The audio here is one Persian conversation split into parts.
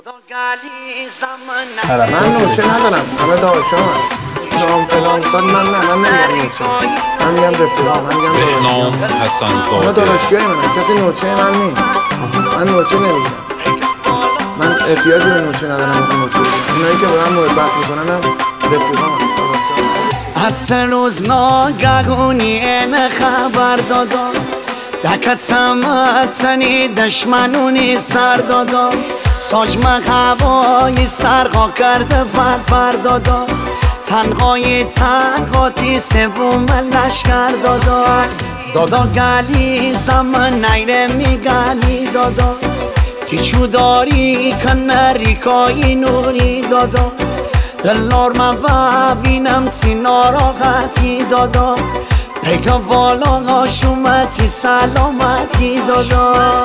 من نوچه ندارم، همه داشتم فلان سال من نمیگم نوچه، من میگم رفیقام، من میگم بهنام حسن‌زاده. اونا داداشیای منم، کسی نوچه من نیست. من نوچه نمیگم، من احتیاجی به نوچه ندارم. نوچه اونایی که با هم محبت میکنن هم رفیقام هم. حتی روز ناگهانی این خبر دادا دکت همتنی دشمنونی سر دادا ساجمه هوایی سرغا کرده فردادا تنهایی تنهاتی سوم لشکر دادا گلی زمان نیره میگلی دادا تیچو داری کنه ریکایی نوری دادا دلار من ببینم تی ناراحتی دادا پیگا بالا هاشومتی سلامتی دادا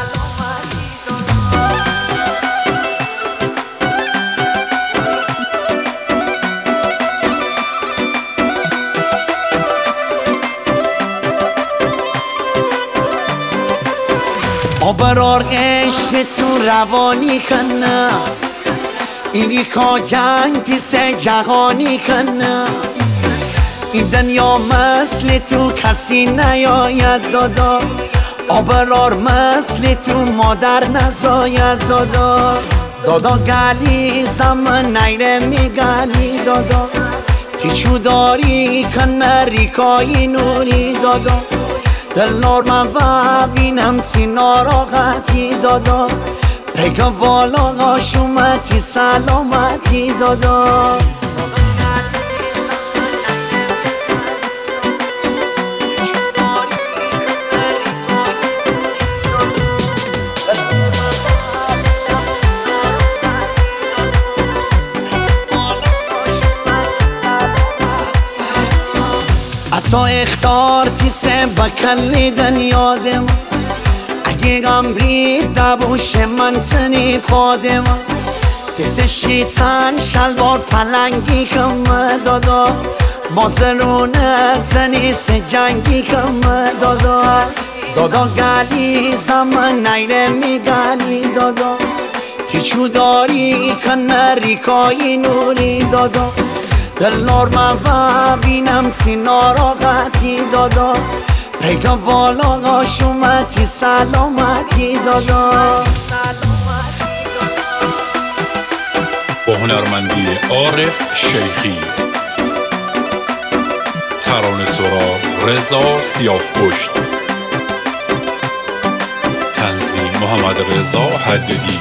آبرار عشق تو روانی کنه اینی که جنگ تیس جهانی کنه این دنیا مثل تو کسی نیاید دادا آبرار مثل تو مادر نزاید دادا گلی زمان نیره میگلی دادا تیچو داری کنه ریکایی نوری دادا دلار من ببینم تی ناراحتی دادا پیگا بالا هاشومتی سلامتی دادا حتی اختار تیسه بکلیدن یادم اگه غمری دبوش من تنی پادم تیسه شیطن شلوار پلنگی کم دادا مازرونه تنیس جنگی کم دادا گلی زمان نیره میگلی دادا تیچو داری کنه ریکایی نوری دادا دلار من ببینم تی ناراحتی دادا پیگا بالا هاشومتی سلامتی دادا با هنرمندی عارف شیخی ترانه سرا رضا سیاه‌پشت تنظیم محمد رضا حددی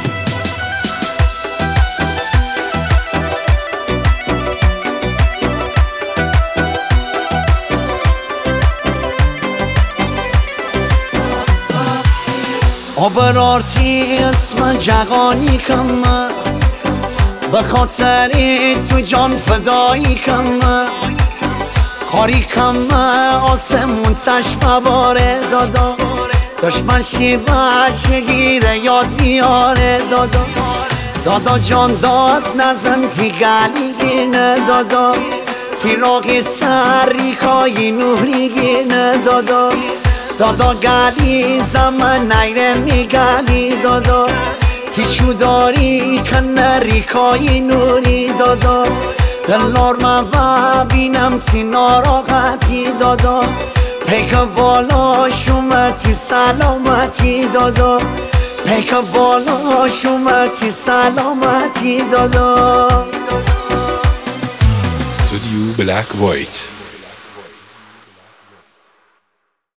آبرارتی اسم جهانی کم به خاطری تو جان فدایی کم کاری کم آسمون چشم باره دادا دشمن شیوه شگیره یاد بیاره دادا جان داد نزن تی گلی گیرنه دادا تیراغی سر ریکایی نوری گیرنه دادا گلی زمان نیره میگلی دادا تیچو داری کنه ریکایی نوری دادا دلار من ببینم تی ناراحتی دادا پیگا بالا شومتی سلامتی دادا پیگا بالا شومتی سلامتی دادا استودیو بلک وایت